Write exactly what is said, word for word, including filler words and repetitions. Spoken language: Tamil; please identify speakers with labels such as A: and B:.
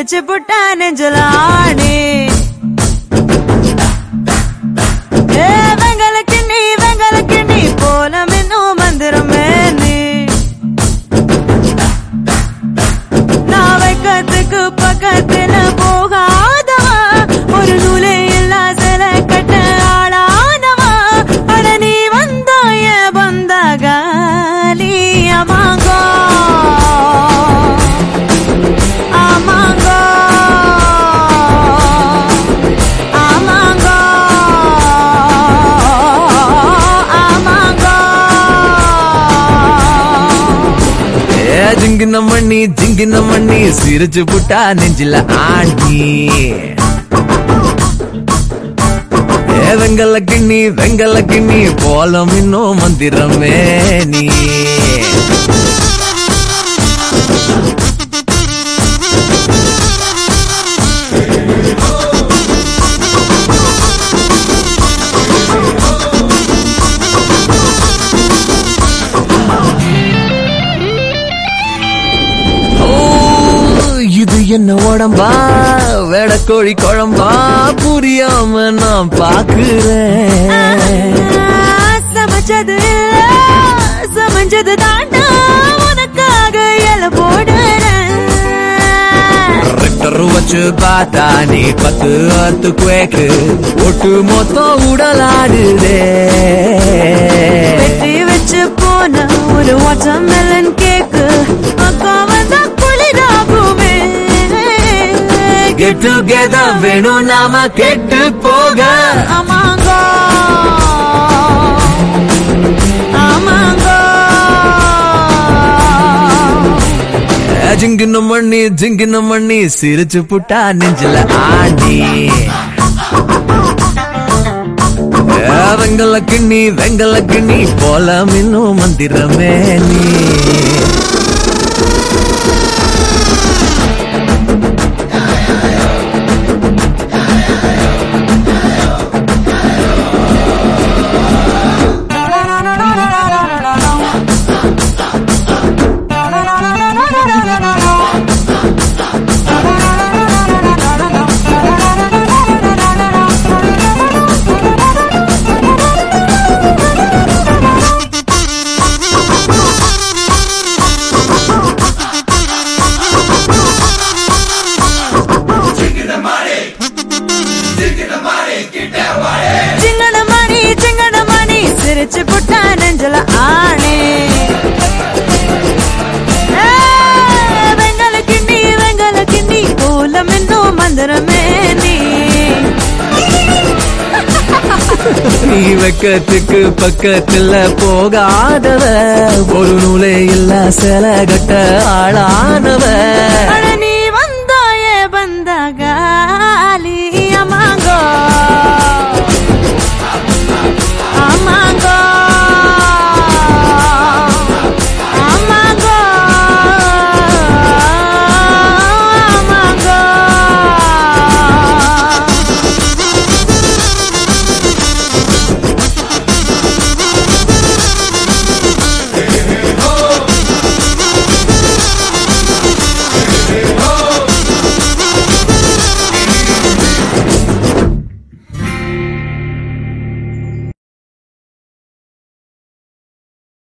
A: சிரிச்சு புட்டா நெஞ்சலானே வெங்கல கிண்ணி வெங்கல கிண்ணி போல மின்னும் மந்திரமே நீ நான் வைக்கத்துக்கு பக்கத்துல போகாதவா ஒரு நூலே இல்லா சில கட்ட ஆளானவா அட நீ வந்தாய பந்தாகாலி அமாங்கோ
B: ஜிங்கின மண்ணி ஜிங்கின மண்ணி சிரிச்சு புட்டா நெஞ்சில ஆண்டி வெங்கல கிண்ணி வெங்கல கிண்ணி போலம் இன்னும் மந்திரமே நீ இது என்ன உடம்பா வேடக்கோழி குழம்பா புரியாம நான் பாக்குறேன்
A: சமைச்சது சமைச்சது தாண்டா உனக்காக எல போடுறேன்
B: ரெக்டர் வச்சு பார்த்தா நீ பத்து அத்து குவேக்கு ஒட்டு மொத்தம் உடலாடுதே
A: வெட்டி வச்சு போன ஒரு வாட்டர் மெலன் கேக்கு அக்கா வந்தா குளிராகுமே
B: Get together வேணும் நாம கெட்டு போக
A: அமாங்கோ அமாங்கோ
B: ஜிங்கின மண்ணி ஜிங்கின மண்ணி சிரிச்சு புட்டா நெஞ்சில ஆண்டி வெங்கல கிண்ணி வெங்கல கிண்ணி போல மின்னும் மந்திரமே நீ
A: சிங்கன மணி சிங்கன மணி சிரிச்சு புட்டா நெஞ்சல ஆணே வெங்கல கிண்ணி வெங்கல கிண்ணி போல மின்னும் மந்திரமே நீ
B: நீ வெக்கத்துக்கு பக்கத்துல போகாதவ ஒரு நூலே இல்ல சில கட்ட ஆளானவ
A: அட நீ